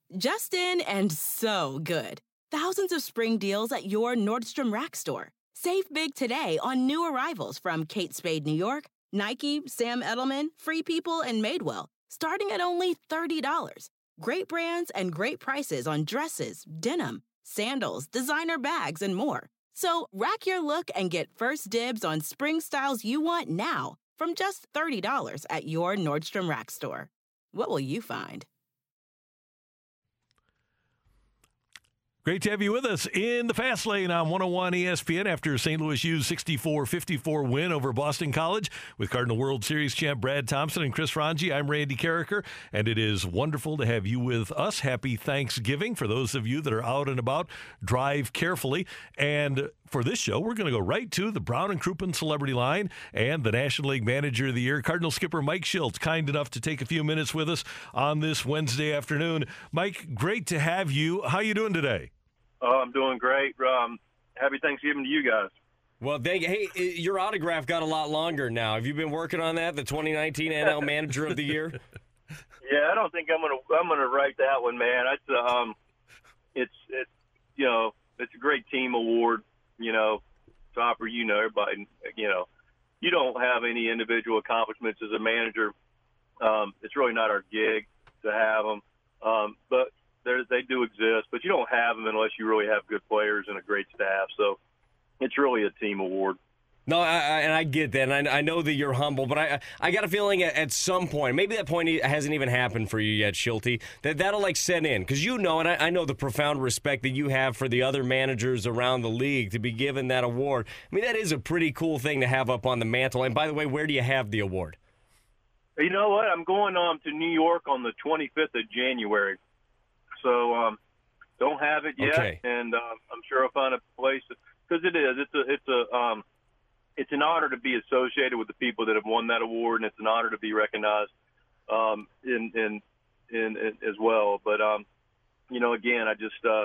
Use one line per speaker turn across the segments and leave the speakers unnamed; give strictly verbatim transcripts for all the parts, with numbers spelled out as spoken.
Just in and so good. Thousands of spring deals at your Nordstrom Rack store. Save big today on new arrivals from Kate Spade New York, Nike, Sam Edelman, Free People, and Madewell, starting at only thirty dollars. Great brands and great prices on dresses, denim, sandals, designer bags, and more. So rack your look and get first dibs on spring styles you want now from just thirty dollars at your Nordstrom Rack store. What will you find?
Great to have you with us in the Fast Lane on one oh one E S P N after Saint Louis U's sixty-four fifty-four win over Boston College with Cardinal World Series champ Brad Thompson and Chris Ranji. I'm Randy Carricker, and it is wonderful to have you with us. Happy Thanksgiving. For those of you that are out and about, drive carefully. And for this show, we're going to go right to the Brown and Crouppen Celebrity Line and the National League Manager of the Year, Cardinal skipper Mike Shildt, kind enough to take a few minutes with us on this Wednesday afternoon. Mike, great to have you. How you doing today?
Oh, I'm doing great. Um, happy Thanksgiving to you guys.
Well, thank you. Hey, your autograph got a lot longer now. Have you been working on that, the twenty nineteen N L Manager of the Year?
Yeah, I don't think I'm gonna I'm gonna write that one, man. It's um, it's it's you know it's a great team award. You know, Topper, you know everybody. You know, you don't have any individual accomplishments as a manager. Um, it's really not our gig to have them, um, but. They do exist, but you don't have them unless you really have good players and a great staff. So it's really a team award.
No, I, I, and I get that, and I, I know that you're humble, but I I got a feeling at, at some point, maybe that point hasn't even happened for you yet, Shilty, that that'll like set in. Because you know, and I, I know the profound respect that you have for the other managers around the league to be given that award. I mean, that is a pretty cool thing to have up on the mantle. And by the way, where do you have the award?
You know what? I'm going um, to New York on the twenty-fifth of January. So um, don't have it yet,
okay.
and um, I'm sure I'll find a place because it is. It's a it's a um, it's an honor to be associated with the people that have won that award, and it's an honor to be recognized um, in, in in in as well. But um, you know, again, I just uh,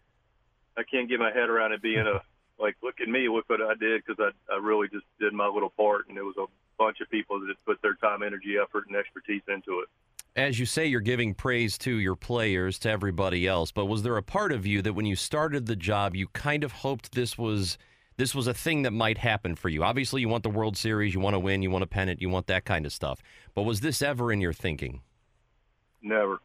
I can't get my head around it being a like look at me, look what I did because I I really just did my little part, and it was a bunch of people that put their time, energy, effort, and expertise into it.
As you say, you're giving praise to your players, to everybody else, but was there a part of you that when you started the job, you kind of hoped this was this was a thing that might happen for you? Obviously, you want the World Series, you want to win, you want a pennant, you want that kind of stuff. But was this ever in your thinking?
Never.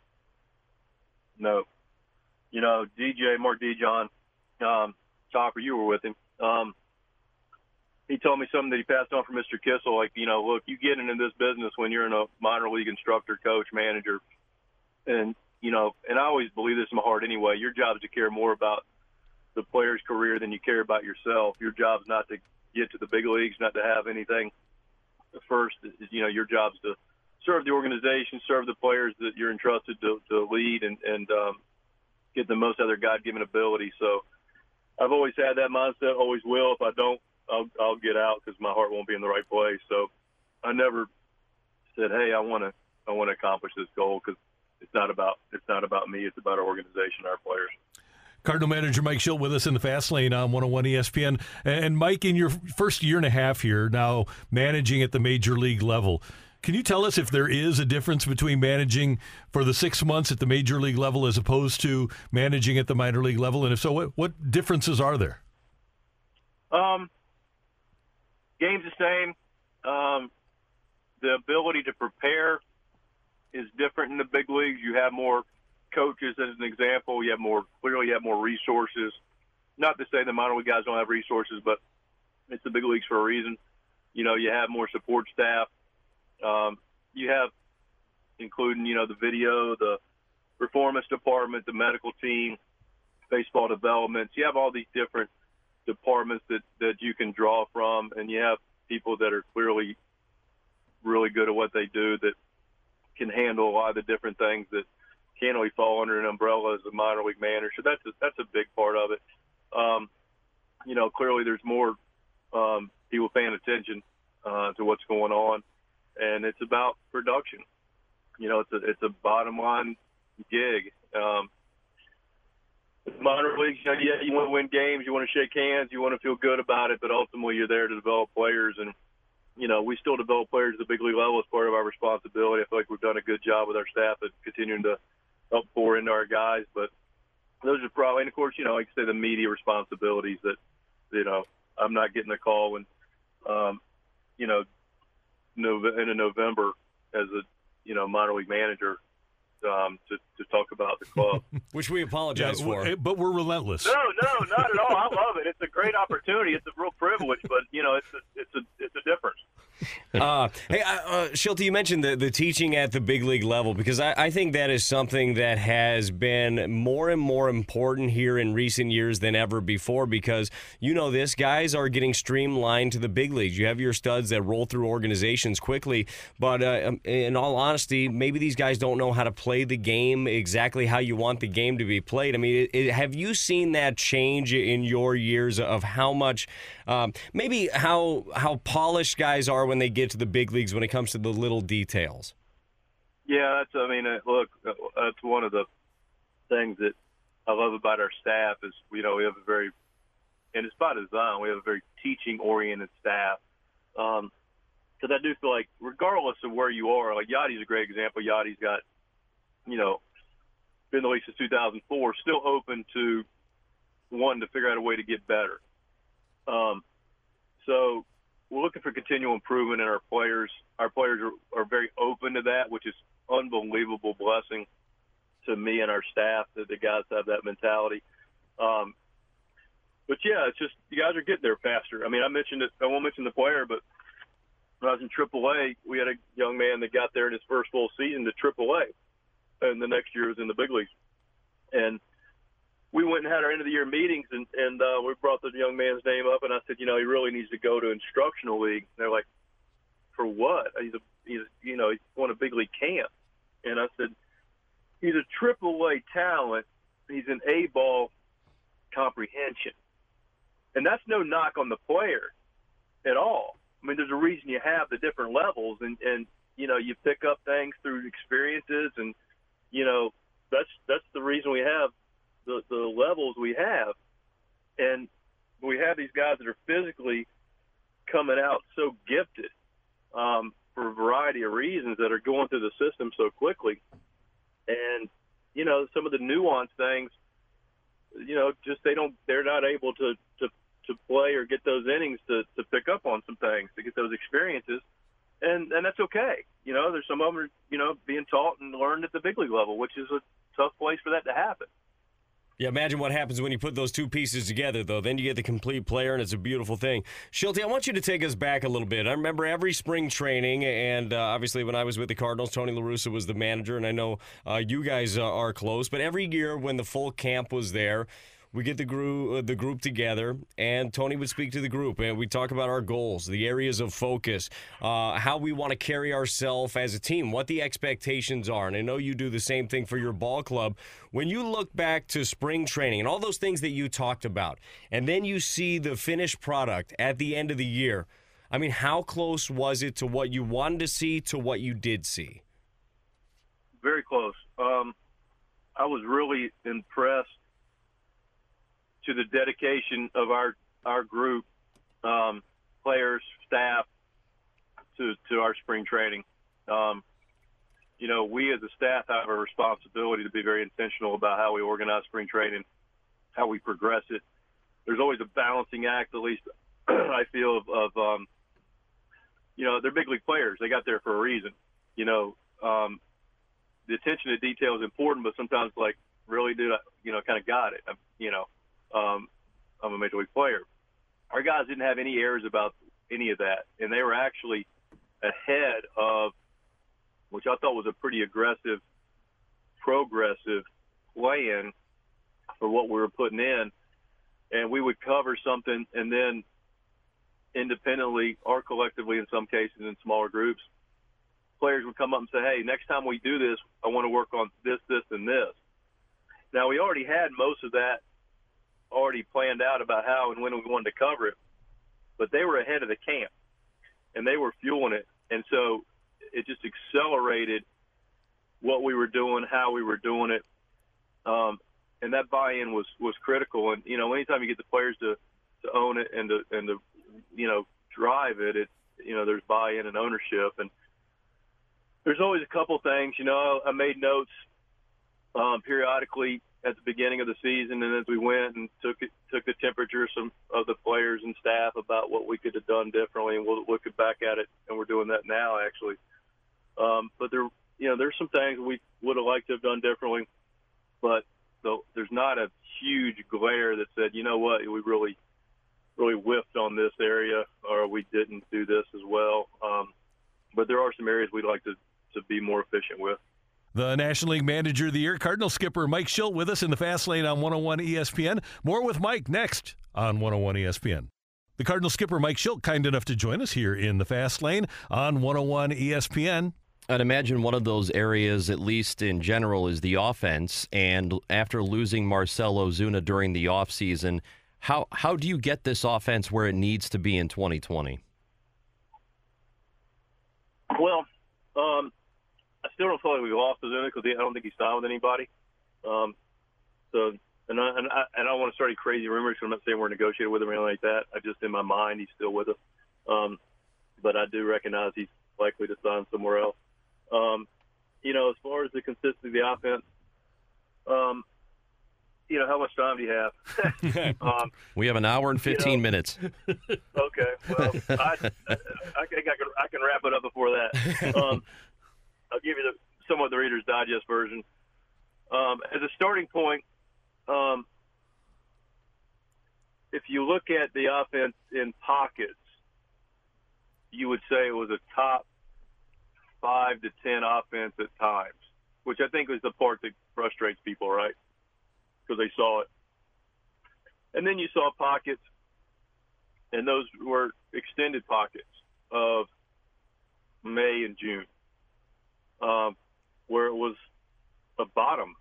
No. You know, D J, Mark Dijon, um, Topper, you were with him. Um, he told me something that he passed on from Mister Kissel, like, you know, look, you get into this business when you're in a minor league instructor, coach, manager, and, you know, and I always believe this in my heart anyway, your job is to care more about the player's career than you care about yourself. Your job is not to get to the big leagues, not to have anything first. You know, your job is to serve the organization, serve the players that you're entrusted to, to lead and, and um, get the most out of their God-given ability. So I've always had that mindset, always will. If I don't, I'll, I'll get out because my heart won't be in the right place. So I never said, "Hey, I want to, I want to accomplish this goal," because it's not about, it's not about me. It's about our organization, our players.
Cardinal manager Mike Shildt with us in the Fast Lane on one oh one E S P N. And Mike, in your first year and a half here now, managing at the major league level, can you tell us if there is a difference between managing for the six months at the major league level as opposed to managing at the minor league level? And if so, what, what differences are there?
Um. Game's the same. Um, the ability to prepare is different in the big leagues. You have more coaches, as an example. You have more, clearly you have more resources. Not to say the minor league guys don't have resources, but it's the big leagues for a reason. You know, you have more support staff. Um, you have, including, you know, the video, the performance department, the medical team, baseball development. So you have all these different departments that, that you can draw from, and you have people that are clearly really good at what they do that can handle a lot of the different things that can't really fall under an umbrella as a minor league manager. So that's a, that's a big part of it. Um, you know, clearly there's more um, people paying attention uh, to what's going on, and it's about production. You know, it's a, it's a bottom line gig. Um, Minor leagues, yeah, you want to win games, you want to shake hands, you want to feel good about it, but ultimately you're there to develop players. And, you know, we still develop players at the big league level as part of our responsibility. I feel like we've done a good job with our staff at continuing to help pour into our guys. But those are probably, and of course, you know, like I say, the media responsibilities that, you know, I'm not getting a call when, um, you know, Nove- in November as a, you know, minor league manager um, to, to talk about the club.
Which we apologize
Yeah,
for.
w- But we're relentless.
No, no, not at all. I love it. It's a great opportunity. It's a real privilege, but, you know, it's a, it's a, it's a difference.
Uh, hey, uh, Schilte, you mentioned the, the teaching at the big league level, because I, I think that is something that has been more and more important here in recent years than ever before, because you know this, guys are getting streamlined to the big leagues. You have your studs that roll through organizations quickly, but uh, in all honesty, maybe these guys don't know how to play the game exactly how you want the game to be played. I mean, it, it, have you seen that change in your years of how much, um, maybe how how polished guys are when they get to the big leagues when it comes to the little details?
Yeah, that's. I mean, uh, look, uh, that's one of the things that I love about our staff is, you know, we have a very, and it's by design, we have a very teaching-oriented staff. Um, because I do feel like, regardless of where you are, like Yadi's a great example. Yadi's got, you know, been in the league since two thousand four, still open to wanting to figure out a way to get better. Um, so. We're looking for continual improvement in our players. Our players are, are very open to that, which is unbelievable blessing to me and our staff that the guys have that mentality. Um, but, yeah, it's just you guys are getting there faster. I mean, I mentioned it. I won't mention the player, but when I was in triple A, we had a young man that got there in his first full season to triple A, and the next year was in the big leagues. And we went and had our end-of-the-year meetings, and, and uh, we brought the young man's name up, and I said, you know, he really needs to go to instructional league. And they're like, for what? He's a, he's, you know, he's going to big league camp. And I said, he's a triple A talent. He's an A-ball comprehension. And that's no knock on the player at all. I mean, there's a reason you have the different levels, and, and you know, you pick up things through experiences, and, you know, that's that's the reason we have The, the levels we have. And we have these guys that are physically coming out so gifted um, for a variety of reasons that are going through the system so quickly. And, you know, some of the nuanced things, you know, just they don't, they're not able to, to, to play or get those innings to, to pick up on some things, to get those experiences. And, and that's okay. You know, there's some of them are, you know, being taught and learned at the big league level, which is a tough place for that to happen.
Yeah, imagine what happens when you put those two pieces together, though. Then you get the complete player, and it's a beautiful thing. Schilte, I want you to take us back a little bit. I remember every spring training, and uh, obviously when I was with the Cardinals, Tony La Russa was the manager, and I know uh, you guys uh, are close. But every year when the full camp was there, we get the group, uh, the group together, and Tony would speak to the group, and we talk about our goals, the areas of focus, uh, how we want to carry ourselves as a team, what the expectations are. And I know you do the same thing for your ball club. When you look back to spring training and all those things that you talked about, and then you see the finished product at the end of the year, I mean, how close was it to what you wanted to see to what you did see?
Very close. Um, I was really impressed to the dedication of our our group, um, players, staff, to to our spring training. Um, you know, we as a staff have a responsibility to be very intentional about how we organize spring training, how we progress it. There's always a balancing act, at least I feel, of, of um, you know, they're big league players. They got there for a reason. You know, um, the attention to detail is important, but sometimes, like, really, dude, I, you know, kind of got it. I, you know. Um, I'm a major league player. Our guys didn't have any errors about any of that, and they were actually ahead of, which I thought was a pretty aggressive, progressive plan for what we were putting in. And we would cover something, and then independently or collectively, in some cases, in smaller groups, players would come up and say, hey, next time we do this, I want to work on this, this, and this. Now, we already had most of that already planned out about how and when we wanted to cover it, but they were ahead of the camp, and they were fueling it. And so it just accelerated what we were doing, how we were doing it. Um, and that buy-in was, was critical. And, you know, anytime you get the players to, to own it and to, and to, you know, drive it, it, you know, there's buy-in and ownership. And there's always a couple things, you know, I made notes um, periodically at the beginning of the season, and as we went and took it, took the temperature of some of the players and staff about what we could have done differently, and we'll look back at it, and we're doing that now actually. Um, but there, you know, there's some things we would have liked to have done differently, but so there's not a huge glare that said, you know what, we really, really whiffed on this area, or we didn't do this as well. Um, but there are some areas we'd like to, to be more efficient with.
The National League Manager of the Year, Cardinal skipper Mike Shildt, with us in the Fast Lane on one oh one E S P N. More with Mike next on one oh one E S P N. The Cardinal skipper Mike Shildt, kind enough to join us here in the Fast Lane on one oh one E S P N.
I'd imagine one of those areas, at least in general, is the offense. And after losing Marcell Ozuna during the offseason, how how do you get this offense where it needs to be in twenty twenty?
Well, um, I still don't feel like we lost Ozuna because I don't think he signed with anybody. Um, so, and I, and I, and I don't want to start any crazy rumors. So I'm not saying we're negotiating with him or anything like that. I just, in my mind, he's still with us. Um, but I do recognize he's likely to sign somewhere else. Um, you know, as far as the consistency of the offense, um, you know, how much time do you have? um,
we have an hour and fifteen
you know, minutes. Okay, well, I, I, think I can I can wrap it up before that. Um, I'll give you the somewhat the Reader's Digest version. Um, as a starting point, um, if you look at the offense in pockets, you would say it was a top five to ten offense at times, which I think was the part that frustrates people, right? Because they saw it. And then you saw pockets, and those were extended pockets of May and June, um, where it was a bottom,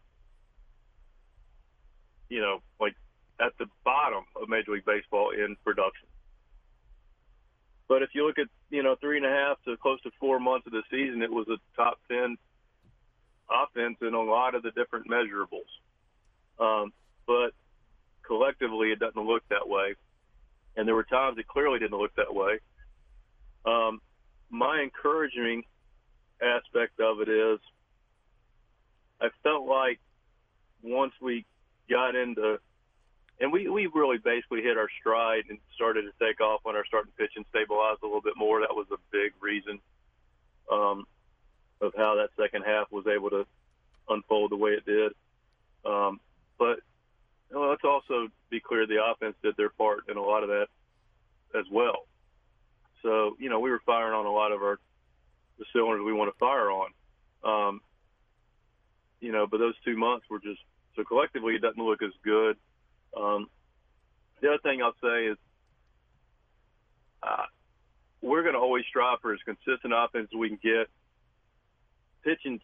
you know, like at the bottom of Major League Baseball in production. But if you look at, you know, three and a half to close to four months of the season, it was a top ten offense in a lot of the different measurables. Um, but collectively, it doesn't look that way. And there were times it clearly didn't look that way. Um, my encouraging aspect of it is I felt like once we got into – and we, we really basically hit our stride and started to take off when our starting pitch and stabilized a little bit more. That was a big reason um, of how that second half was able to unfold the way it did. Um, but you know, let's also be clear, the offense did their part in a lot of that as well. So, you know, we were firing on a lot of our the cylinders we want to fire on. Um, you know, but those two months were just – so collectively it doesn't look as good. Um, the other thing I'll say is uh, we're going to always strive for as consistent offense as we can get. Pitching's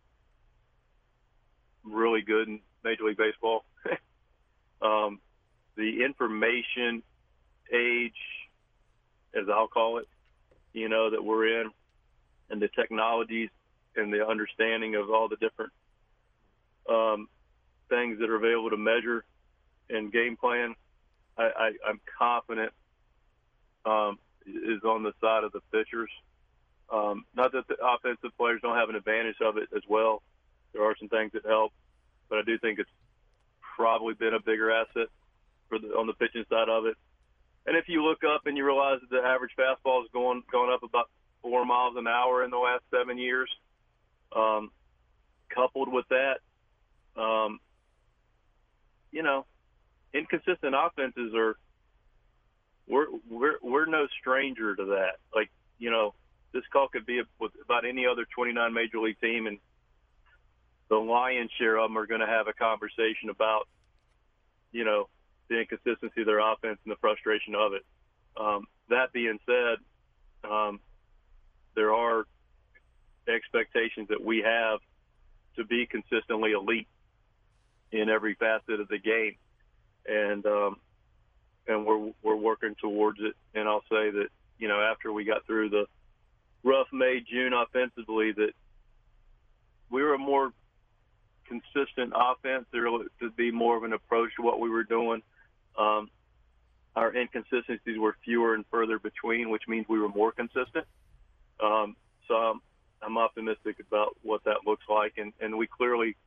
really good in Major League Baseball. um, the information age, as I'll call it, you know, that we're in, and the technologies and the understanding of all the different um, things that are available to measure and game plan, I, I, I'm confident um, is on the side of the pitchers. Um, not that the offensive players don't have an advantage of it as well. There are some things that help, but I do think it's probably been a bigger asset for the, on the pitching side of it. And if you look up and you realize that the average fastball is going going up about four miles an hour in the last seven years, um, coupled with that, um, you know, inconsistent offenses are we're we're we're no stranger to that. Like, you know, this call could be with about any other twenty-nine major league team, and the lion's share of them are going to have a conversation about, you know, the inconsistency of their offense and the frustration of it. Um, that being said, um, there are expectations that we have to be consistently elite in every facet of the game, and um, and we're we're working towards it. And I'll say that, you know, after we got through the rough May, June offensively, that we were a more consistent offense. There to be more of an approach to what we were doing. Um, our inconsistencies were fewer and further between, which means we were more consistent. Um, so I'm, I'm optimistic about what that looks like, and, and we clearly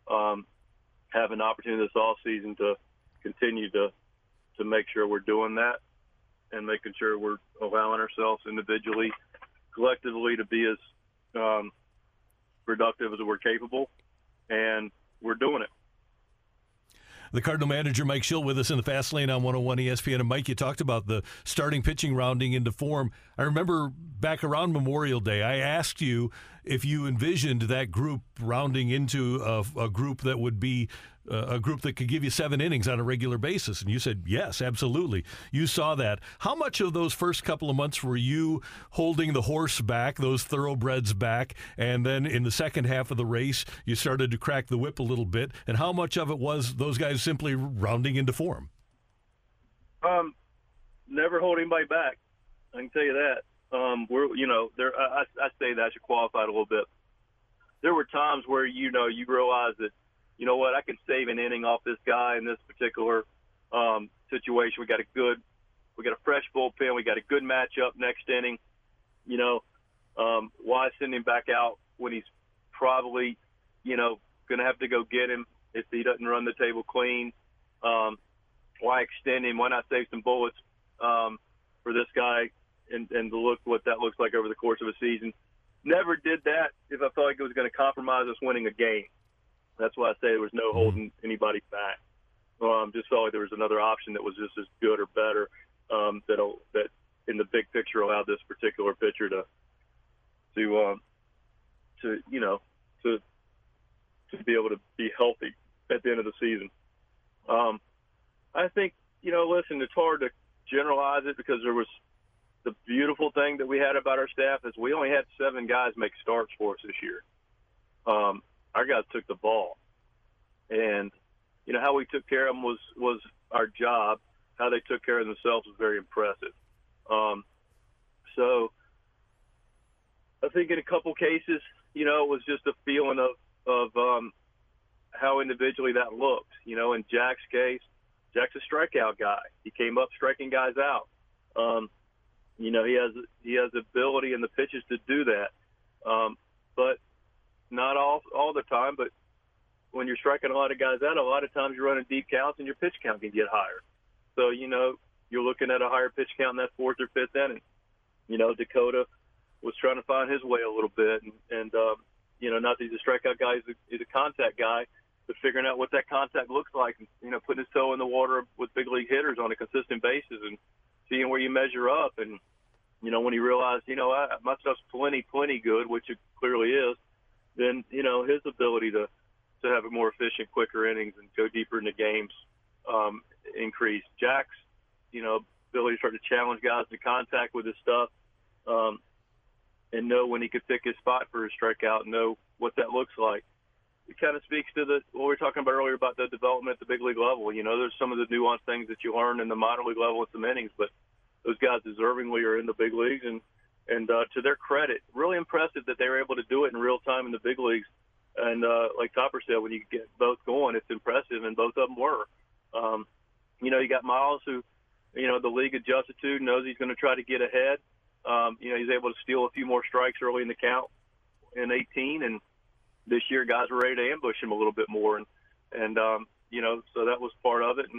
um, have an opportunity this off season to continue to to make sure we're doing that and making sure we're allowing ourselves individually, collectively to be as um, productive as we're capable, and we're doing it.
The Cardinal manager, Mike Shildt, with us in the Fast Lane on one oh one E S P N. And, Mike, you talked about the starting pitching rounding into form. I remember back around Memorial Day, I asked you if you envisioned that group rounding into a, a group that would be uh, a group that could give you seven innings on a regular basis. And you said, yes, absolutely. You saw that. How much of those first couple of months were you holding the horse back, those thoroughbreds back, and then in the second half of the race, you started to crack the whip a little bit? And how much of it was those guys simply rounding into form?
Um, never hold anybody back. I can tell you that. Um, we're, you know, there. I, I say that I should qualify it a little bit. There were times where, you know, you realize that, you know what, I can save an inning off this guy in this particular um, situation. We got a good, we got a fresh bullpen. We got a good matchup next inning. You know, um, why send him back out when he's probably, you know, going to have to go get him if he doesn't run the table clean? Um, why extend him? Why not save some bullets um, for this guy and, and to look what that looks like over the course of a season? Never did that if I felt like it was going to compromise us winning a game. That's why I say there was no holding anybody back. Um, just felt like there was another option that was just as good or better um, that that in the big picture allowed this particular pitcher to to um, to you know to to be able to be healthy at the end of the season. Um, I think you know, listen, it's hard to generalize it because there was the beautiful thing that we had about our staff is we only had seven guys make starts for us this year. Um, Our guys took the ball, and you know how we took care of them was was our job. How they took care of themselves was very impressive. Um, so I think in a couple cases, you know, it was just a feeling of of um, how individually that looked. You know, in Jack's case, Jack's a strikeout guy. He came up striking guys out. Um, you know, he has he has the ability and the pitches to do that, um, but. Not all all the time, but when you're striking a lot of guys out, a lot of times you're running deep counts and your pitch count can get higher. So, you know, you're looking at a higher pitch count in that fourth or fifth inning. You know, Dakota was trying to find his way a little bit. And, and um, you know, not that he's a strikeout guy, he's a, he's a contact guy, but figuring out what that contact looks like and, you know, putting his toe in the water with big league hitters on a consistent basis and seeing where you measure up. And, you know, when he realized, you know, I, my stuff's plenty, plenty good, which it clearly is, then, you know, his ability to, to have a more efficient, quicker innings and go deeper into games um, increased. Jack's, you know, ability to start to challenge guys to contact with his stuff um, and know when he could pick his spot for his strikeout and know what that looks like. It kind of speaks to the what we were talking about earlier about the development at the big league level. You know, there's some of the nuanced things that you learn in the minor league level with some innings, but those guys deservingly are in the big leagues, and And uh, to their credit, really impressive that they were able to do it in real time in the big leagues. And uh, like Topper said, when you get both going, it's impressive, and both of them were. Um, you know, you got Miles, who, you know, the league adjusted to, knows he's going to try to get ahead. Um, you know, he's able to steal a few more strikes early in the count in eighteen, and this year guys were ready to ambush him a little bit more. And, and um, you know, so that was part of it. And,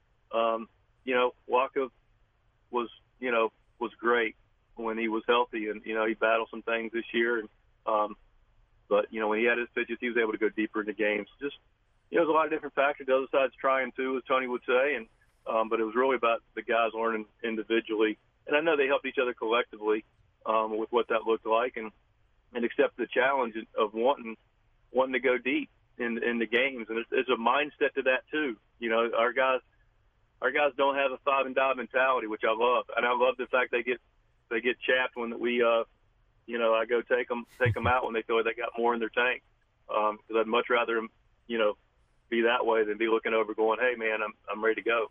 um, you know, Waka was, you know, was great when he was healthy, and you know he battled some things this year, and um, but you know when he had his pitches, he was able to go deeper into games. Just you know, there's a lot of different factors. The other side's trying too, as Tony would say, and um, but it was really about the guys learning individually, and I know they helped each other collectively um, with what that looked like, and and accept the challenge of wanting wanting to go deep in in the games, and there's, there's a mindset to that too. You know, our guys our guys don't have a five and dive mentality, which I love, and I love the fact they get. They get chapped when we, uh, you know, I go take them, take them out when they feel like they got more in their tank. Because um, I'd much rather, you know, be that way than be looking over going, hey, man, I'm I'm ready to go.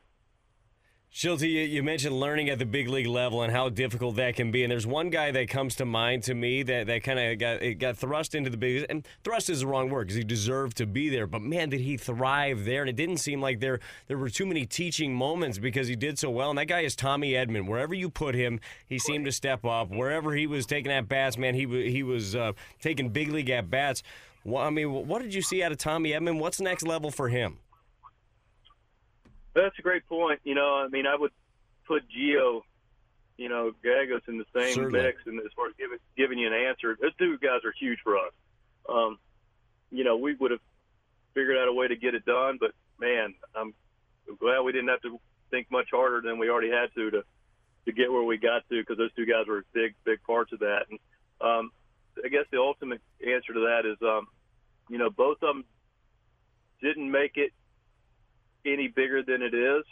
Shildt, you, you mentioned learning at the big league level and how difficult that can be. And there's one guy that comes to mind to me that, that kind of got it got thrust into the big. And thrust is the wrong word because he deserved to be there. But, man, did he thrive there. And it didn't seem like there there were too many teaching moments because he did so well. And that guy is Tommy Edman. Wherever you put him, he seemed to step up. Wherever he was taking at-bats, man, he, he was uh, taking big league at-bats. Well, I mean, what did you see out of Tommy Edman? What's next level for him?
That's a great point. You know, I mean, I would put Gio, you know, Gagos in the same
Certainly.
mix, and as far as giving giving you an answer, those two guys are huge for us. Um, you know, we would have figured out a way to get it done, but man, I'm glad we didn't have to think much harder than we already had to to, to get where we got to, because those two guys were big, big parts of that. And um, I guess the ultimate answer to that is, um, you know, both of them didn't make it any bigger than it is.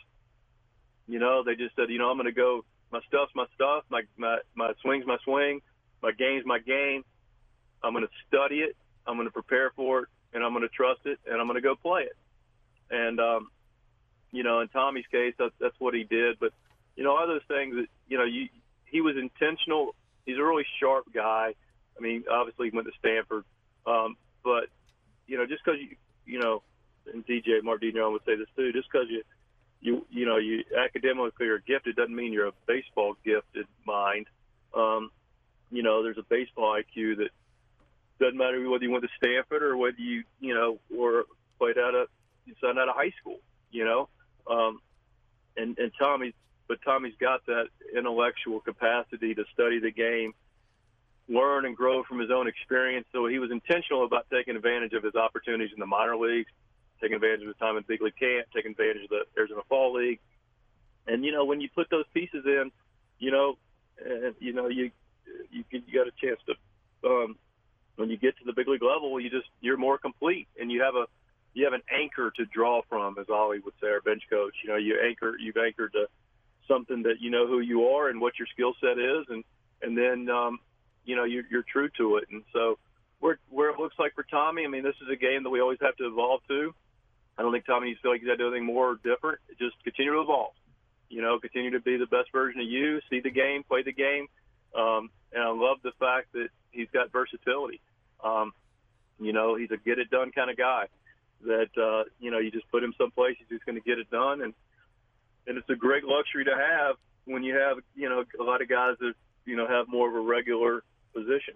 You know, they just said, you know, I'm going to go, my stuff's my stuff, my, my, my swing's my swing, my game's my game. I'm going to study it, I'm going to prepare for it, and I'm going to trust it, and I'm going to go play it. And, um, you know, in Tommy's case, that's, that's what he did. But, you know, other things that, you know, you, he was intentional. He's a really sharp guy. I mean, obviously he went to Stanford. Um, but, you know, just because you, you know, and D J Martino would say this too, just because you, you, you know, you academically are gifted doesn't mean you're a baseball gifted mind. Um, you know, there's a baseball I Q that doesn't matter whether you went to Stanford or whether you, you know, or played out of, you signed out of high school, you know. Um, and, and Tommy, but Tommy's got that intellectual capacity to study the game, learn and grow from his own experience. So he was intentional about taking advantage of his opportunities in the minor leagues, taking advantage of his time in big league camp, taking advantage of the Arizona Fall League. And, you know, when you put those pieces in, you know, and, you know, you, you, you got a chance to, um, when you get to the big league level, you just, you're more complete, and you have a, you have an anchor to draw from, as Ollie would say, our bench coach. You know, you anchor, you've anchored to something that you know who you are and what your skill set is, and and then um, you know you're, you're true to it. And so, where where it looks like for Tommy, I mean, this is a game that we always have to evolve to. I don't think Tommy needs to feel like he's got to do anything more or different. Just continue to evolve. You know, continue to be the best version of you. See the game, play the game, um, and I love the fact that he's got versatility. Um, you know, he's a get it done kind of guy. That uh, you know, you just put him someplace, he's just going to get it done, and and it's a great luxury to have when you have, you know, a lot of guys that, you know, have more of a regular position.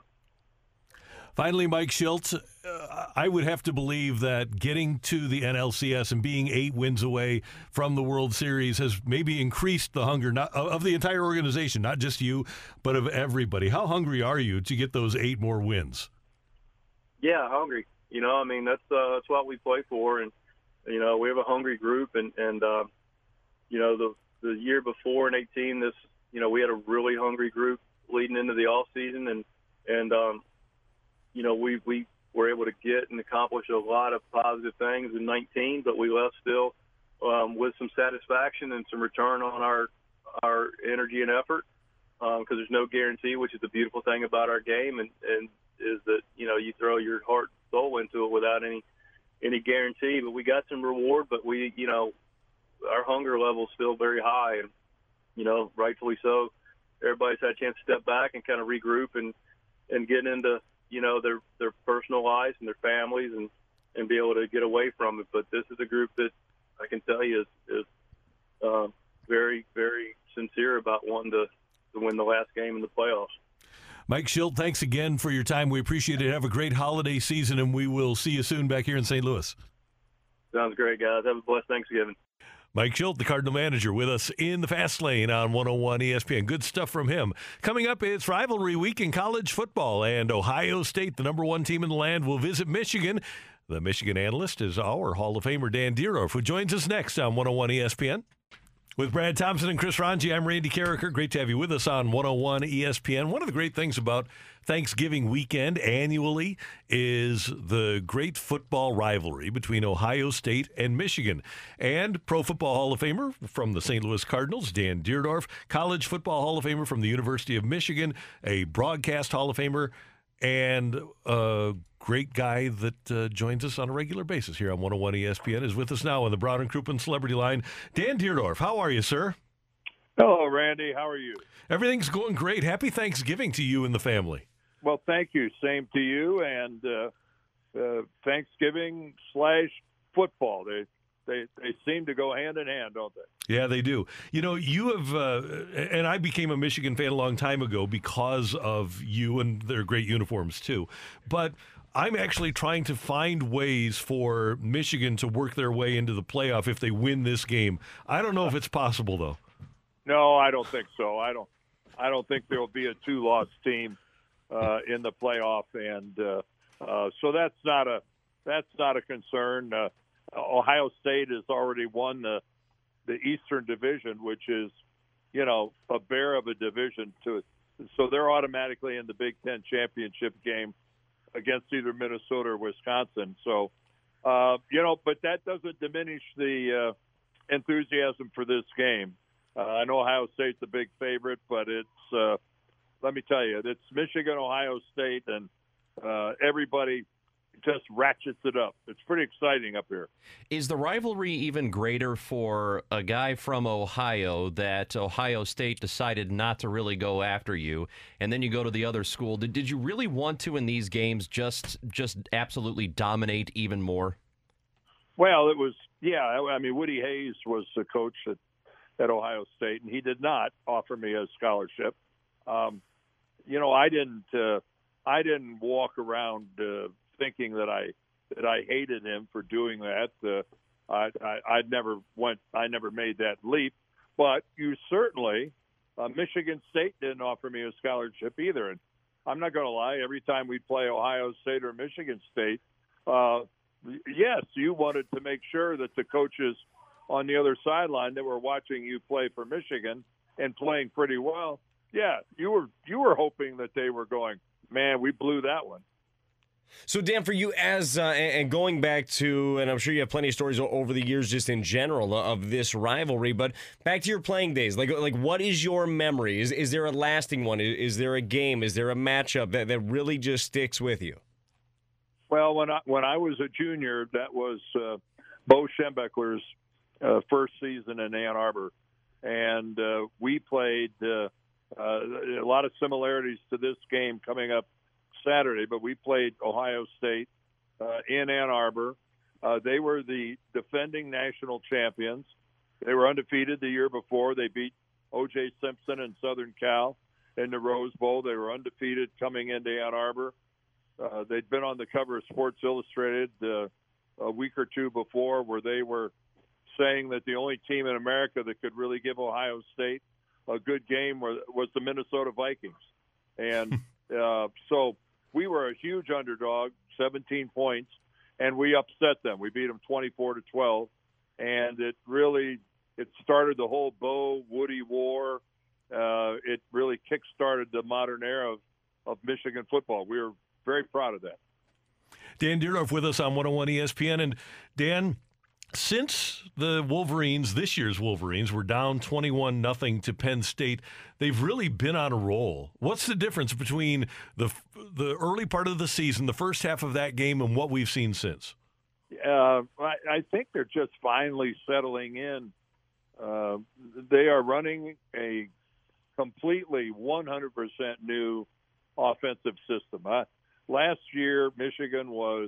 Finally, Mike Shildt, uh, I would have to believe that getting to the N L C S and being eight wins away from the World Series has maybe increased the hunger not, of the entire organization, not just you, but of everybody. How hungry are you to get those eight more wins?
Yeah, hungry. You know, I mean, that's uh, that's what we play for, and you know, we have a hungry group, and and uh, you know, the the year before in eighteen, this, you know, we had a really hungry group leading into the off season, and and um, you know, we we were able to get and accomplish a lot of positive things in nineteen, but we left still um, with some satisfaction and some return on our our energy and effort, because um, there's no guarantee, which is the beautiful thing about our game, and and is that, you know, you throw your heart and soul into it without any any guarantee. But we got some reward, but we, you know, our hunger level is still very high, and, you know, rightfully so. Everybody's had a chance to step back and kind of regroup and, and get into, you know, their, their personal lives and their families, and, and be able to get away from it. But this is a group that I can tell you is, is uh, very, very sincere about wanting to, to win the last game in the playoffs.
Mike Shildt, thanks again for your time. We appreciate it. Have a great holiday season, and we will see you soon back here in Saint Louis.
Sounds great, guys. Have a blessed Thanksgiving.
Mike Shildt, the Cardinal manager, with us in the Fast Lane on one oh one E S P N. Good stuff from him. Coming up, it's rivalry week in college football, and Ohio State, the number one team in the land, will visit Michigan. The Michigan analyst is our Hall of Famer, Dan Dierdorf, who joins us next on one oh one E S P N. With Brad Thompson and Chris Ranji, I'm Randy Carricker. Great to have you with us on one oh one E S P N. One of the great things about Thanksgiving weekend annually is the great football rivalry between Ohio State and Michigan. And Pro Football Hall of Famer from the Saint Louis Cardinals, Dan Dierdorf, College Football Hall of Famer from the University of Michigan, a Broadcast Hall of Famer, and a great guy that uh, joins us on a regular basis here on one oh one E S P N, is with us now on the Brown and Crouppen Celebrity Line. Dan Dierdorf, how are you, sir?
Hello, Randy. How are you?
Everything's going great. Happy Thanksgiving to you and the family.
Well, thank you. Same to you. And uh, uh, Thanksgiving slash football. They, they they seem to go hand in hand, don't they?
Yeah, they do. You know, you have, uh, and I became a Michigan fan a long time ago because of you and their great uniforms, too. But I'm actually trying to find ways for Michigan to work their way into the playoff if they win this game. I don't know if it's possible, though.
No, I don't think so. I don't. I don't think there will be a two-loss team uh, in the playoff, and uh, uh, so that's not a that's not a concern. Uh, Ohio State has already won the the Eastern Division, which is, you know, a bear of a division to it. So they're automatically in the Big Ten championship game against either Minnesota or Wisconsin. So, uh, you know, but that doesn't diminish the uh, enthusiasm for this game. Uh, I know Ohio State's a big favorite, but it's, uh, let me tell you, it's Michigan, Ohio State, and uh, everybody just ratchets it up. It's pretty exciting up here.
Is the rivalry even greater for a guy from Ohio that Ohio State decided not to really go after you, and then you go to the other school? Did, did you really want to, in these games, just just absolutely dominate even more?
Well, it was, yeah. I mean, Woody Hayes was the coach at, at Ohio State, and he did not offer me a scholarship. Um, you know, I didn't. Uh, I didn't walk around uh, thinking that I that I hated him for doing that. Uh, I, I I never went. I never made that leap. But you certainly, uh, Michigan State didn't offer me a scholarship either. And I'm not going to lie. Every time we play Ohio State or Michigan State, uh, yes, you wanted to make sure that the coaches on the other sideline that were watching you play for Michigan and playing pretty well, yeah, you were you were hoping that they were going, man, we blew that one.
So, Dan, for you, as uh, and going back to, and I'm sure you have plenty of stories over the years just in general of this rivalry, but back to your playing days, like, like what is your memory? Is is there a lasting one? Is, is there a game? Is there a matchup that, that really just sticks with you?
Well, when I when I was a junior, that was uh, Bo Schembechler's uh, first season in Ann Arbor, and uh, we played uh, uh, a lot of similarities to this game coming up Saturday, but we played Ohio State uh, in Ann Arbor. Uh, they were the defending national champions. They were undefeated the year before. They beat O J Simpson and Southern Cal in the Rose Bowl. They were undefeated coming into Ann Arbor. Uh, they'd been on the cover of Sports Illustrated uh, a week or two before, where they were saying that the only team in America that could really give Ohio State a good game was, was the Minnesota Vikings. And uh, so we were a huge underdog, seventeen points, and we upset them. We beat them twenty-four to twelve, and it really it started the whole Bo Woody war. Uh, it really kick-started the modern era of, of Michigan football. We were very proud of that.
Dan Dierdorf with us on one oh one E S P N. And Dan, since the Wolverines, this year's Wolverines, were down twenty-one nothing to Penn State, they've really been on a roll. What's the difference between the the early part of the season, the first half of that game, and what we've seen since?
Uh, I, I think they're just finally settling in. Uh, they are running a completely one hundred percent new offensive system. Uh, last year, Michigan was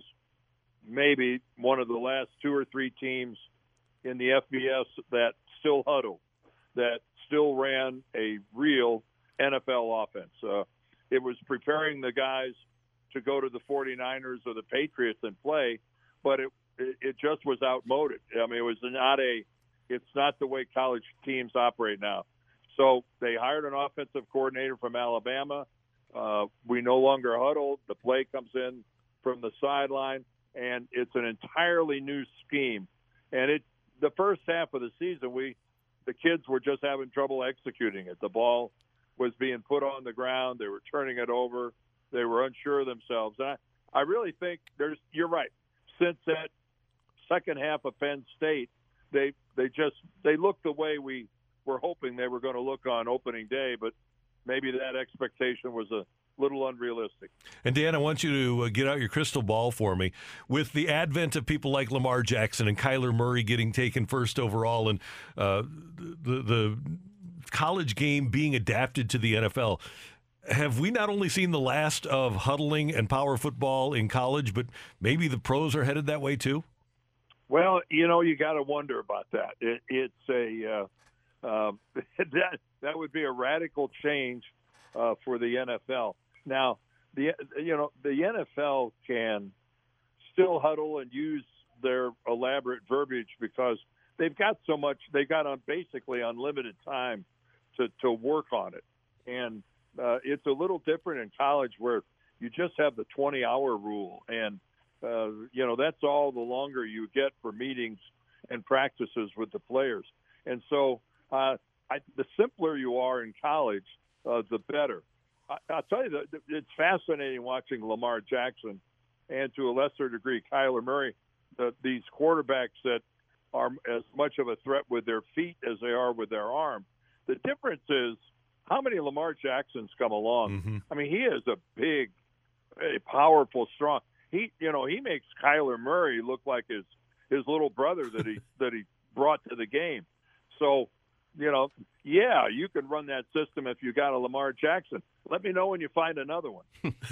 maybe one of the last two or three teams in the F B S that still huddled, that still ran a real N F L offense. Uh, it was preparing the guys to go to the forty-niners or the Patriots and play, but it it just was outmoded. I mean, it was not a, it's not the way college teams operate now. So they hired an offensive coordinator from Alabama. Uh, we no longer huddle. The play comes in from the sideline, and it's an entirely new scheme. And it the first half of the season, we the kids were just having trouble executing it. The ball was being put on the ground. They were turning it over. They were unsure of themselves. And I, I really think there's you're right. Since that second half of Penn State, they they just they look the way we were hoping they were going to look on opening day, but maybe that expectation was a little unrealistic.
And Dan, I want you to uh, get out your crystal ball for me. With the advent of people like Lamar Jackson and Kyler Murray getting taken first overall, and uh, the the college game being adapted to the N F L, have we not only seen the last of huddling and power football in college, but maybe the pros are headed that way too?
Well, you know, you got to wonder about that. It, it's a uh, uh, that that would be a radical change uh, for the N F L. Now, the you know the N F L can still huddle and use their elaborate verbiage because they've got so much. They got on basically unlimited time to to work on it, and uh, it's a little different in college where you just have the twenty hour rule, and uh, you know that's all the longer you get for meetings and practices with the players. And so uh, I, the simpler you are in college, uh, the better. I, I'll tell you that it's fascinating watching Lamar Jackson and to a lesser degree Kyler Murray, the, these quarterbacks that are as much of a threat with their feet as they are with their arm. The difference is how many Lamar Jacksons come along. Mm-hmm. I mean, he is a big, a powerful, strong. He, you know, he makes Kyler Murray look like his his little brother that he that he brought to the game. So, you know, yeah, you can run that system if you got a Lamar Jackson. Let me know when you find another one.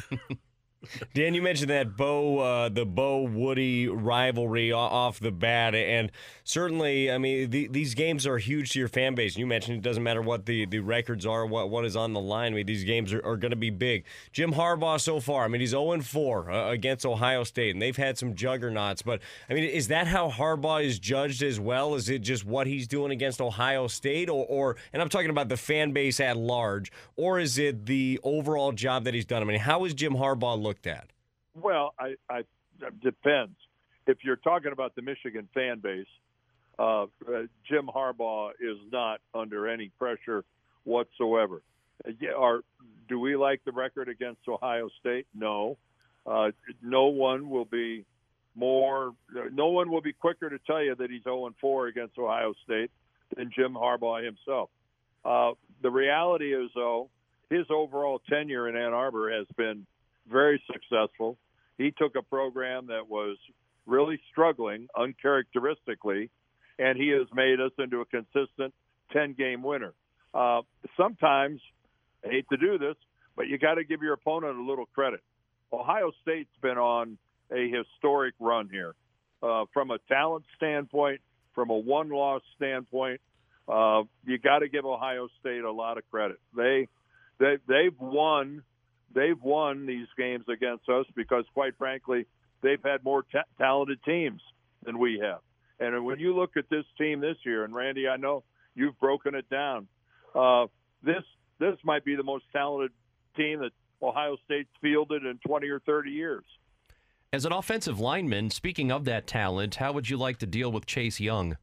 Dan, you mentioned that Bo, uh, the Bo-Woody rivalry off the bat, and certainly, I mean, the, these games are huge to your fan base. You mentioned it doesn't matter what the, the records are, what what is on the line. I mean, these games are, are going to be big. Jim Harbaugh so far, I mean, he's oh and four uh, against Ohio State, and they've had some juggernauts. But, I mean, is that how Harbaugh is judged as well? Is it just what he's doing against Ohio State? Or, or and I'm talking about the fan base at large, or is it the overall job that he's done? I mean, how is Jim Harbaugh looked at?
Well, I, I it depends. If you're talking about the Michigan fan base, uh, uh, Jim Harbaugh is not under any pressure whatsoever. Are, do we like the record against Ohio State? No. Uh, no one will be more. No one will be quicker to tell you that he's oh and four against Ohio State than Jim Harbaugh himself. Uh, the reality is, though, his overall tenure in Ann Arbor has been very successful. He took a program that was really struggling uncharacteristically, and he has made us into a consistent ten-game winner. Uh, sometimes, I hate to do this, but you got to give your opponent a little credit. Ohio State's been on a historic run here. Uh, from a talent standpoint, from a one-loss standpoint, uh, you got to give Ohio State a lot of credit. They, they, they've won They've won these games against us because, quite frankly, they've had more ta- talented teams than we have. And when you look at this team this year, and Randy, I know you've broken it down, uh, this this might be the most talented team that Ohio State's fielded in twenty or thirty years.
As an offensive lineman, speaking of that talent, how would you like to deal with Chase Young?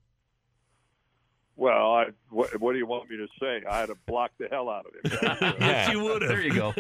Well, I, what, what do you want me to say? I had to block the hell out of him.
Yes, you would have.
There you go.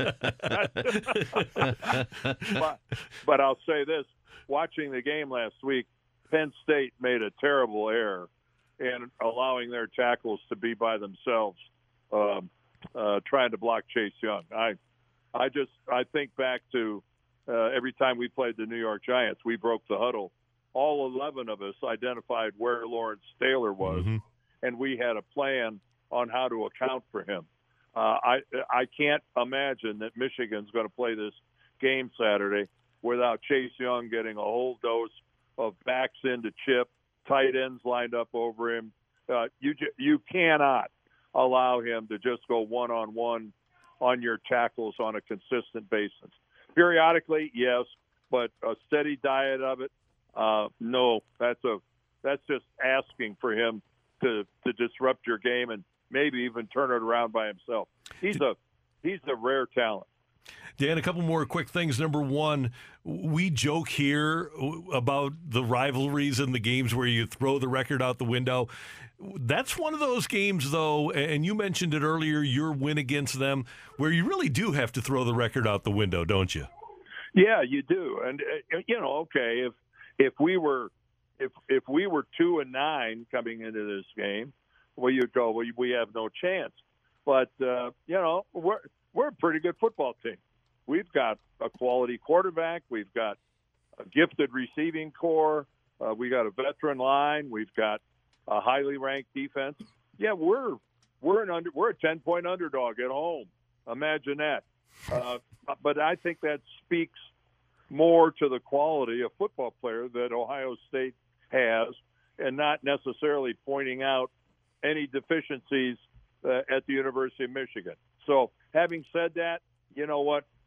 but, but I'll say this. Watching the game last week, Penn State made a terrible error in allowing their tackles to be by themselves, um, uh, trying to block Chase Young. I, I just I think back to uh, every time we played the New York Giants, we broke the huddle. All eleven of us identified where Lawrence Taylor was. Mm-hmm. And we had a plan on how to account for him. Uh, I I can't imagine that Michigan's going to play this game Saturday without Chase Young getting a whole dose of backs into chip, tight ends lined up over him. Uh, you you cannot allow him to just go one-on-one on your tackles on a consistent basis. Periodically, yes, but a steady diet of it, uh, no. That's a that's just asking for him to, to disrupt your game and maybe even turn it around by himself. He's a he's a rare talent.
Dan, a couple more quick things. Number one, we joke here about the rivalries in the games where you throw the record out the window. That's one of those games, though, and you mentioned it earlier, your win against them, where you really do have to throw the record out the window, don't you?
Yeah, you do. And, uh, you know, okay, if if we were – If if we were two and nine coming into this game, well, you'd go, well, we have no chance. But uh, you know, we're we're a pretty good football team. We've got a quality quarterback. We've got a gifted receiving core. Uh, we got a veteran line. We've got a highly ranked defense. Yeah, we're we're an under we're a ten point underdog at home. Imagine that. Uh, but I think that speaks more to the quality of football player that Ohio State has, and not necessarily pointing out any deficiencies uh, at the University of Michigan. So having said that, you know what?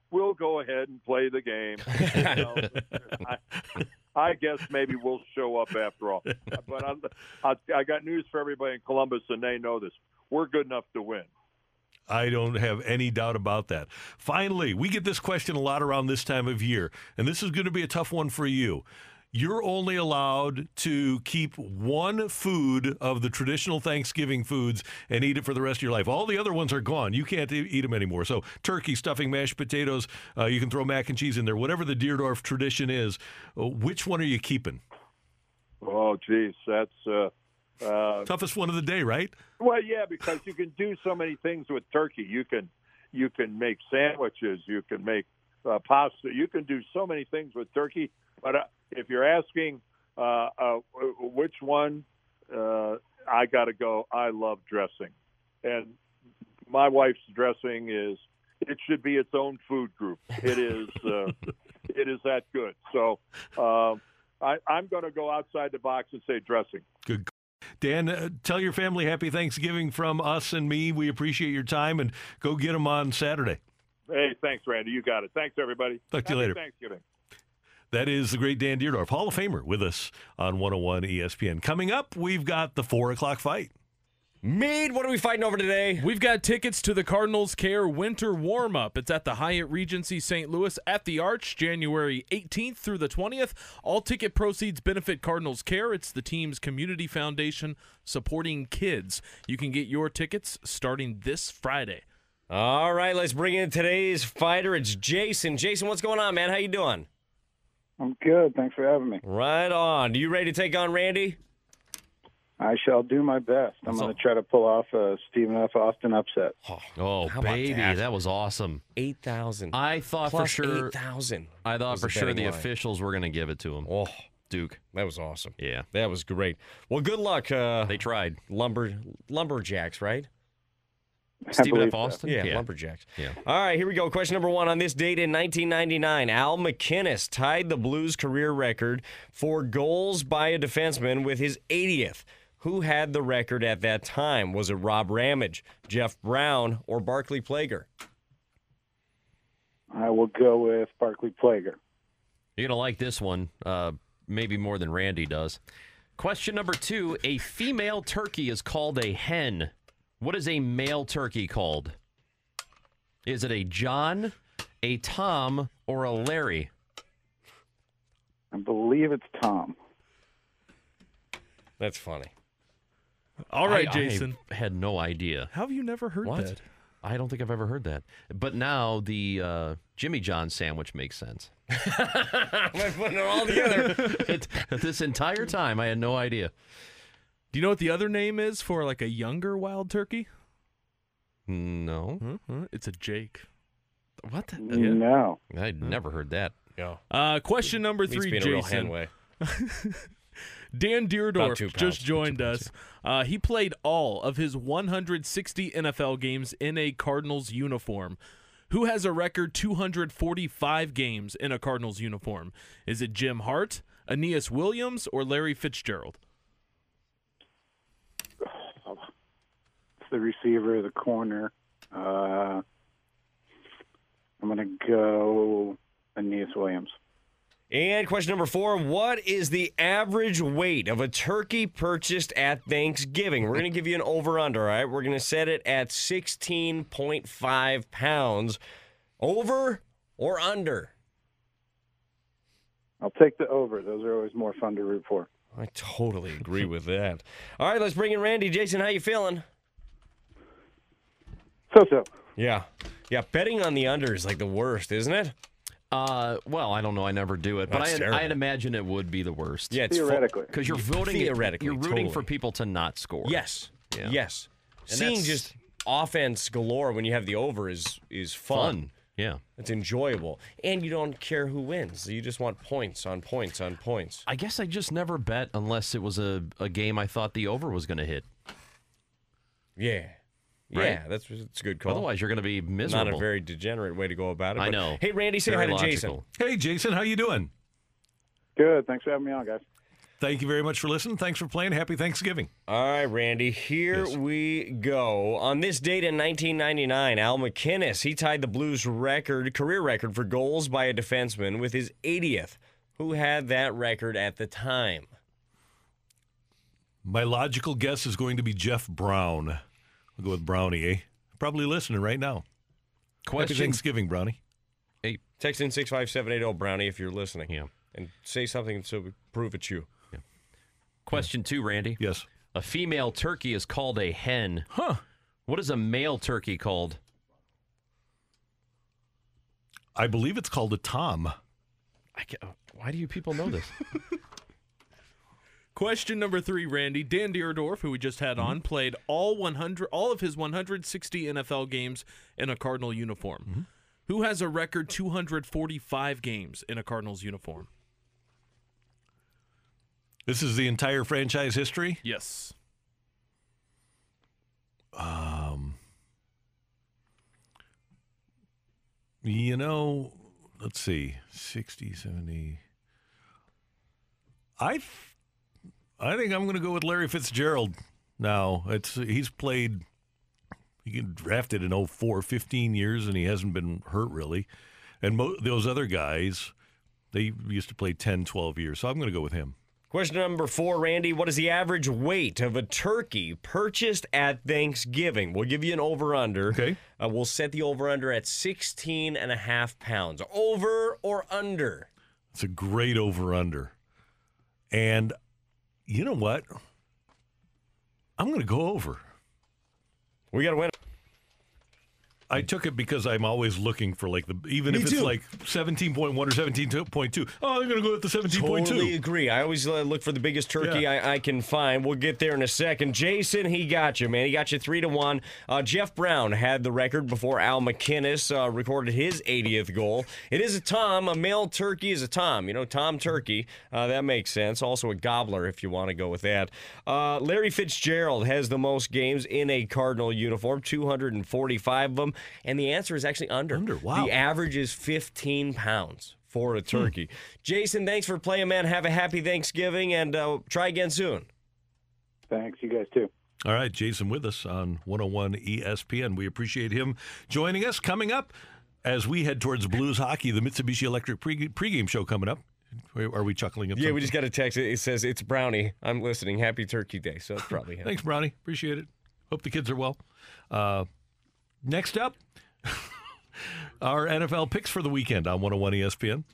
we'll go ahead and play the game. You know, I, I guess maybe we'll show up after all. But I'm, I, I got news for everybody in Columbus, and they know this. We're good enough to win.
I don't have any doubt about that. Finally, we get this question a lot around this time of year, and this is going to be a tough one for you. You're only allowed to keep one food of the traditional Thanksgiving foods and eat it for the rest of your life. All the other ones are gone. You can't e- eat them anymore. So turkey, stuffing, mashed potatoes, uh, you can throw mac and cheese in there. Whatever the Deerdorf tradition is, uh, which one are you keeping?
Oh, geez, that's uh, uh,
toughest one of the day, right?
Well, yeah, because you can do so many things with turkey. You can you can make sandwiches. You can make uh, pasta. You can do so many things with turkey. But uh, if you're asking uh, uh, which one, uh, I got to go. I love dressing, and my wife's dressing is it should be its own food group. It is uh, it is that good. So uh, I, I'm going to go outside the box and say dressing.
Good. Dan, uh, tell your family happy Thanksgiving from us and me. We appreciate your time, and go get them on Saturday.
Hey, thanks, Randy. You got it. Thanks, everybody.
Talk to you
Happy
later.
Thanksgiving.
That is the great Dan Deerdorf, Hall of Famer, with us on one oh one E S P N. Coming up, we've got the four o'clock fight.
Meade, what are we fighting over today?
We've got tickets to the Cardinals Care Winter Warm-Up. It's at the Hyatt Regency Saint Louis at the Arch, January eighteenth through the twentieth. All ticket proceeds benefit Cardinals Care. It's the team's community foundation supporting kids. You can get your tickets starting this Friday.
All right, let's bring in today's fighter. It's Jason. Jason, what's going on, man? How you doing?
I'm good. Thanks for having me.
Right on. You ready to take on Randy?
I shall do my best. I'm
So-
going to try to pull off a Stephen F. Austin upset.
Oh,
How about
baby,
that?
that? was awesome.
eight thousand.
I thought
Plus
for sure.
eight thousand.
I thought
was
for
the
sure
betting
the
line.
officials were going to give it to him.
Oh,
Duke.
that was awesome.
Yeah,
That was great. Well, good luck. Uh,
they tried.
lumber Lumberjacks, right?
I
Stephen
believe
F.
so.
Austin.
Yeah, Lumberjacks.
Yeah.
All right, here we go. Question number one. On this date in nineteen ninety-nine, Al McInnes tied the Blues' career record for goals by a defenseman with his eightieth. Who had the record at that time? Was it Rob Ramage, Jeff Brown, or Barclay Plager?
I will go with Barclay Plager.
You're going to like this one, uh, maybe more than Randy does. Question number two. A female turkey is called a hen. What is a male turkey called? Is it a John, a Tom, or a Larry?
I believe it's Tom.
That's funny.
All right,
I-
Jason.
I had no idea.
How have you never heard
What?
that?
I don't think I've ever heard that. But now the uh, Jimmy John sandwich makes sense.
I'm putting it all together.
It, this entire time, I had no idea.
Do you know what the other name is for like a younger wild turkey?
No.
Uh-huh. It's a Jake.
What? The,
No.
I'd never heard that.
Yeah.
Uh, question number
Means
three,
being a real
Jason.
Henway.
Dan
About
Deerdorf
two pounds.
just joined us. Uh, he played all of his one hundred sixty N F L games in a Cardinals uniform. Who has a record two hundred forty-five games in a Cardinals uniform? Is it Jim Hart, Aeneas Williams, or Larry Fitzgerald?
It's the receiver, the corner. Uh, I'm going to go Aeneas Williams.
And question number four, what is the average weight of a turkey purchased at Thanksgiving? We're going to give you an over-under, all right? We're going to set it at sixteen point five pounds. Over or under?
I'll take the over. Those are always more fun to root for.
I totally agree with that. All right, let's bring in Randy. Jason, how you feeling?
So-so.
Yeah. Yeah, betting on the under is like the worst, isn't it?
Uh, well, I don't know. I never do it, but
That's
I,
terrible.
I'd imagine it would be the worst.
Yeah, it's fu-
Theoretically.
because you're voting.
Theoretically,
you're rooting for
totally.
people to not score.
Yes.
Yeah.
Yes.
And
Seeing
that's-
just offense galore when you have the over is is fun.
fun. Yeah.
It's enjoyable. And you don't care who wins. You just want points on points on points.
I guess I just never bet unless it was a, a game I thought the over was going to hit.
Yeah.
Right.
Yeah, that's, that's a good call.
Otherwise, you're going to be miserable.
Not a very degenerate way to go about it.
I
but-
know.
Hey, Randy, say
Very
hi to Jason.
logical.
Hey, Jason, how you doing?
Good. Thanks for having me on, guys.
Thank you very much for listening. Thanks for playing. Happy Thanksgiving.
All right, Randy, here
Yes.
we go. On this date in nineteen ninety-nine, Al McInnes, he tied the Blues record, career record for goals by a defenseman with his eightieth. Who had that record at the time?
My logical guess is going to be Jeff Brown. I'll go with Brownie, eh? Probably listening right now. Happy
Question.
Thanksgiving, Brownie.
Hey,
Text in six five seven eight zero, Brownie, if you're listening.
Yeah.
And say something so we prove it's you.
question two, Randy.
Yes.
A female turkey is called a hen.
Huh.
What is a male turkey called?
I believe it's called a tom.
I can't, why do you people know this?
Question number three, Randy. Dan Dierdorf, who we just had on, played all one hundred, all of his one hundred sixty N F L games in a Cardinal uniform.
Mm-hmm.
Who has a record two hundred forty-five games in a Cardinals uniform?
This is the entire franchise history?
Yes.
Um, you know, let's see, sixty, seventy. I, I think I'm going to go with Larry Fitzgerald now. It's He's played, he got drafted in oh four, fifteen years, and he hasn't been hurt really. And mo- those other guys, they used to play ten, twelve years. So I'm going to go with him.
Question number four, Randy. What is the average weight of a turkey purchased at Thanksgiving? We'll give you an over-under.
Okay.
Uh, we'll set the over-under at sixteen and a half pounds. Over or under?
It's a great over-under. And you know what? I'm going to go over.
We got to win.
I took it because I'm always looking for like the even
Me
if it's
too.
like seventeen point one or seventeen point two. Oh, I'm going to go with the seventeen point two.
Totally agree. I always uh, look for the biggest turkey
Yeah.
I, I can find. We'll get there in a second. Jason, he got you, man. He got you three to one. Uh, Jeff Brown had the record before Al McInnes uh, recorded his eightieth goal. It is a tom. A male turkey is a tom. You know, Tom Turkey. Uh, that makes sense. Also a gobbler, if you want to go with that. Uh, Larry Fitzgerald has the most games in a Cardinal uniform, two hundred forty-five of them, and the answer is actually under.
Under, wow.
The average is fifteen pounds for a turkey. Hmm. Jason, thanks for playing, man. Have a happy Thanksgiving, and uh, try again soon.
Thanks, you guys too.
All right, Jason with us on one oh one E S P N. We appreciate him joining us. Coming up, as we head towards Blues hockey, the Mitsubishi Electric pre- pregame show coming up. Are we chuckling at
Yeah,
something?
we just got a text. It says, it's Brownie. I'm listening. Happy Turkey Day. So it's probably him.
Thanks, Brownie. Appreciate it. Hope the kids are well. Uh, next up, our N F L picks for the weekend on one oh one E S P N.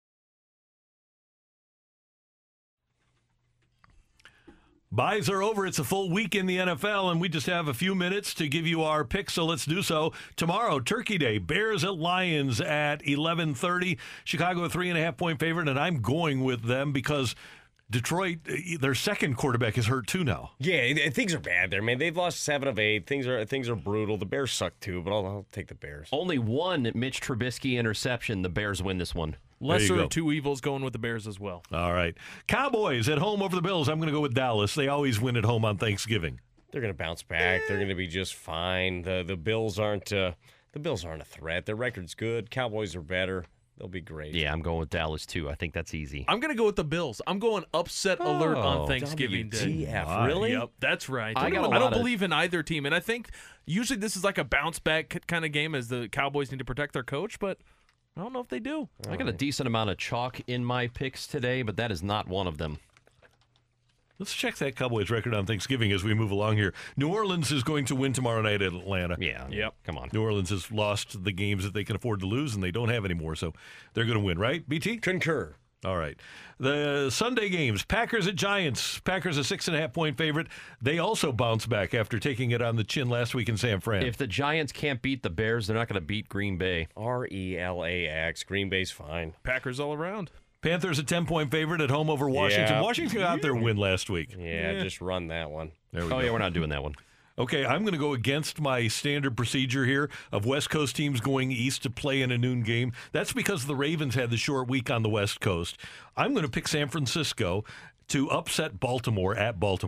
Buys are over. It's a full week in the N F L, and we just have a few minutes to give you our picks, so let's do so. Tomorrow, Turkey Day, Bears at Lions at eleven thirty. Chicago a three and a half point favorite, and I'm going with them because Detroit, their second quarterback is hurt too now.
Yeah, things are bad there, man. They've lost seven of eight. Things are things are brutal. The Bears suck too, but I'll, I'll take the Bears.
Only one Mitch Trubisky interception. The Bears win this one.
Lesser
go.
of two evils going with the Bears as well.
All right. Cowboys at home over the Bills. I'm going to go with Dallas. They always win at home on Thanksgiving.
They're going to bounce back. They're going to be just fine. The the Bills aren't uh, the Bills aren't a threat. Their record's good. Cowboys are better. They'll be great.
Yeah, I'm going with Dallas too. I think that's easy.
I'm going to go with the Bills. I'm going upset alert
Oh,
on Thanksgiving
W T
Day.
F,
Wow.
really?
Yep, that's right.
I got a
I don't
lot of-
believe in either team, and I think usually this is like a bounce back kind of game as the Cowboys need to protect their coach, but I don't know if they do.
I got a decent amount of chalk in my picks today, but that is not one of them.
Let's check that Cowboys record on Thanksgiving as we move along here. New Orleans is going to win tomorrow night at Atlanta.
Yeah.
Yep.
Come on.
New Orleans has lost the games that they can afford to lose, and they don't have anymore, so they're going to win, right, B T?
Concur.
All right. The Sunday games, Packers at Giants. Packers a six and a half point favorite. They also bounce back after taking it on the chin last week in San Fran.
If the Giants can't beat the Bears, they're not going to beat Green Bay.
R E L A X. Green Bay's fine.
Packers all around.
Panthers a ten point favorite at home over Washington.
Yeah.
Washington got out there and win last week.
Yeah,
Yeah.
just run that one.
There we
Oh,
go.
yeah, we're not doing that one.
Okay, I'm going to go against my standard procedure here of West Coast teams going east to play in a noon game. That's because the Ravens had the short week on the West Coast. I'm going to pick San Francisco to upset Baltimore at Baltimore.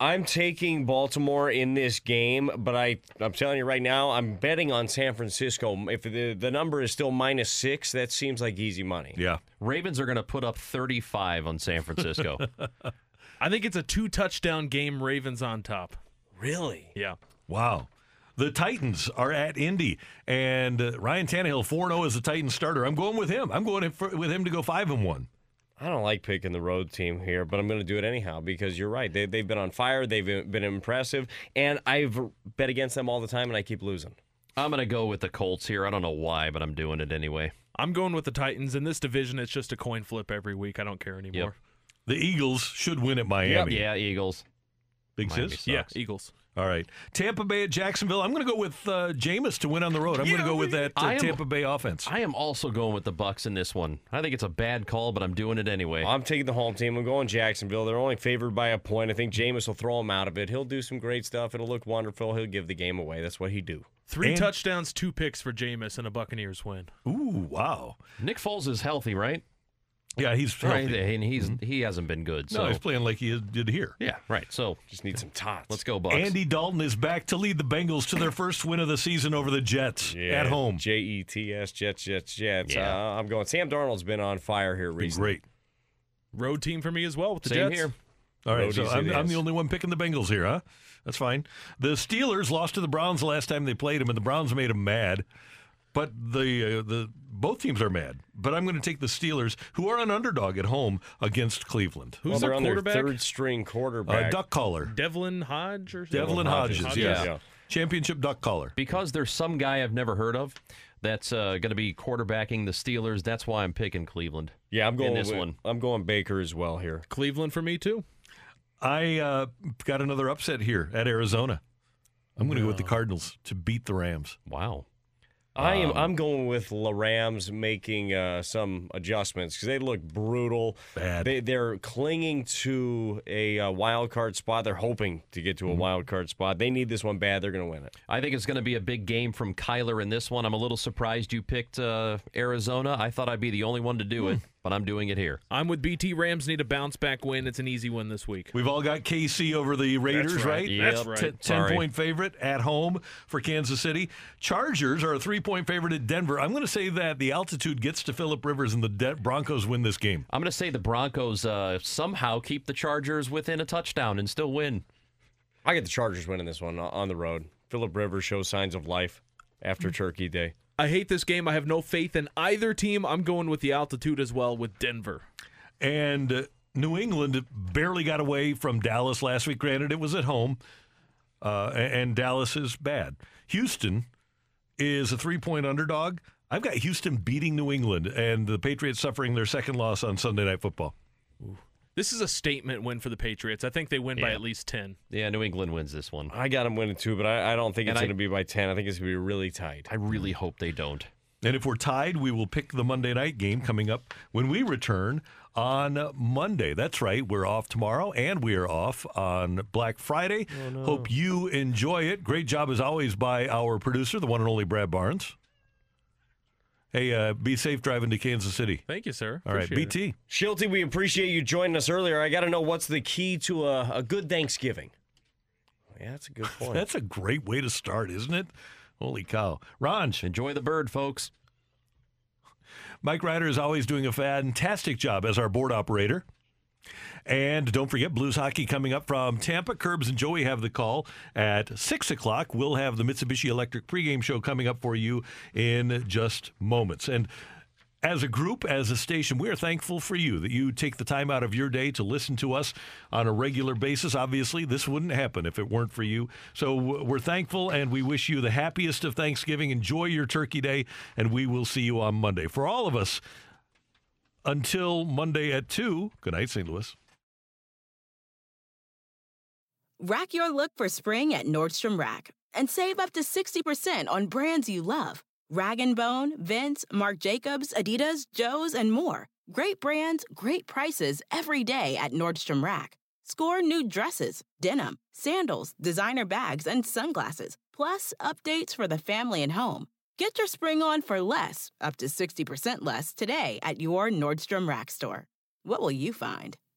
I'm taking Baltimore in this game, but I, I'm telling you right now, I'm betting on San Francisco. If the, the number is still minus six, that seems like easy money.
Yeah.
Ravens are going to put up thirty-five on San Francisco.
I think it's a two-touchdown game, Ravens on top.
Really?
Yeah.
Wow. The Titans are at Indy, and uh, Ryan Tannehill four and oh as the Titans starter. I'm going with him. I'm going in for, with him to go five and one.
I don't like picking the road team here, but I'm going to do it anyhow because you're right. They, they've been on fire. They've been impressive, and I've bet against them all the time, and I keep losing.
I'm going to go with the Colts here. I don't know why, but I'm doing it anyway.
I'm going with the Titans. In this division, it's just a coin flip every week. I don't care anymore.
Yep.
The Eagles should win at Miami.
Yeah, Eagles.
Big
Miami
sis?
sucks.
Yeah, Eagles.
All right. Tampa Bay at Jacksonville. I'm going to go with uh, Jameis to win on the road. I'm going to go with that uh,
I am-
Tampa Bay offense.
I am also going with the Bucks in this one. I think it's a bad call, but I'm doing it anyway.
I'm taking the home team. I'm going Jacksonville. They're only favored by a point. I think Jameis will throw them out of it. He'll do some great stuff. It'll look wonderful. He'll give the game away. That's what he do.
Three
And-
touchdowns, two picks for Jameis, and a Buccaneers win.
Ooh, wow.
Nick Foles is healthy, right?
Yeah, he's
Right,
healthy.
and he's he hasn't been good. So
No, he's playing like he is- did here.
yeah, right. So
Just need some tots.
let's go, Bucks.
Andy Dalton is back to lead the Bengals to their first win of the season over the Jets
Yeah,
at home.
J E T S, Jets, Jets, Jets.
Yeah.
Uh, I'm going. Sam Darnold's been on fire here
Been
recently.
great.
Road team for me as well with the
Same
Jets.
here.
All right, so
Roadies
I'm,
it
I'm
is.
the only one picking the Bengals here, huh? That's fine. The Steelers lost to the Browns the last time they played them, and the Browns made them mad. But the uh, the both teams are mad. But I'm going to take the Steelers, who are an underdog at home, against Cleveland.
Who's
Well,
the
they're on their
quarterback?
third string
Uh,
quarterback.
duck caller.
Devlin Hodge or something?
Devlin Hodges,
Hodges,
yeah.
yeah.
Championship duck caller.
Because there's some guy I've never heard of that's uh, going to be quarterbacking the Steelers. That's why I'm picking Cleveland.
Yeah, I'm going
in this
with-
one.
I'm going Baker as well here.
Cleveland for me too.
I uh, got another upset here at Arizona. I'm going to go with the Cardinals to beat the Rams.
Wow.
I am.
Um,
I'm going with the Rams making uh, some adjustments because they look brutal.
Bad.
They, they're clinging to a uh, wild card spot. They're hoping to get to a
Mm-hmm.
wild card spot. They need this one bad. They're going to win it.
I think it's going to be a big game from Kyler in this one. I'm a little surprised you picked uh, Arizona. I thought I'd be the only one to do it, but I'm doing it here.
I'm with B T. Rams need a bounce back win. It's an easy win this week.
We've all got K C over the Raiders,
right.
right?
Yep.
That's right.
T-
Sorry.
ten-point favorite at home for Kansas City. Chargers are a three-point favorite at Denver. I'm going to say that the altitude gets to Phillip Rivers and the De- Broncos win this game.
I'm going to say the Broncos uh, somehow keep the Chargers within a touchdown and still win.
I get the Chargers winning this one on the road. Phillip Rivers shows signs of life after Turkey Day.
I hate this game. I have no faith in either team. I'm going with the altitude as well with Denver.
And uh, New England barely got away from Dallas last week. Granted, it was at home, uh, and, and Dallas is bad. Houston is a three-point underdog. I've got Houston beating New England, and the Patriots suffering their second loss on Sunday Night Football.
This is a statement win for the Patriots. I think they win by
Yeah.
at least ten.
Yeah, New England wins this one.
I got them winning too, but I, I don't think
And
it's
I-
going to be by ten. I think it's going to be really tight.
I really hope they don't.
And if we're tied, we will pick the Monday night game coming up when we return on Monday. That's right. We're off tomorrow, and we are off on Black Friday. Hope you enjoy it. Great job, as always, by our producer, the one and only Brad Barnes. Hey, uh, be safe driving to Kansas City.
Thank you, sir.
All right,
Appreciate
B T.
Shilty, we appreciate you joining us earlier. I got to know what's the key to a, a good Thanksgiving. Yeah, that's a good point.
That's a great way to start, isn't it? Holy cow. Ranj,
Enjoy the bird, folks.
Mike Ryder is always doing a fantastic job as our board operator. And don't forget, Blues hockey coming up from Tampa. Curbs and Joey have the call at six o'clock. We'll have the Mitsubishi Electric pregame show coming up for you in just moments. And as a group, as a station, we are thankful for you that you take the time out of your day to listen to us on a regular basis. Obviously, this wouldn't happen if it weren't for you. So we're thankful, and we wish you the happiest of Thanksgiving. Enjoy your Turkey Day, and we will see you on Monday. For all of us, until Monday at two, good night, Saint Louis.
Rack your look for spring at Nordstrom Rack and save up to sixty percent on brands you love. Rag and Bone, Vince, Marc Jacobs, Adidas, Joe's, and more. Great brands, great prices every day at Nordstrom Rack. Score new dresses, denim, sandals, designer bags, and sunglasses, plus updates for the family and home. Get your spring on for less, up to sixty percent less, today at your Nordstrom Rack store. What will you find?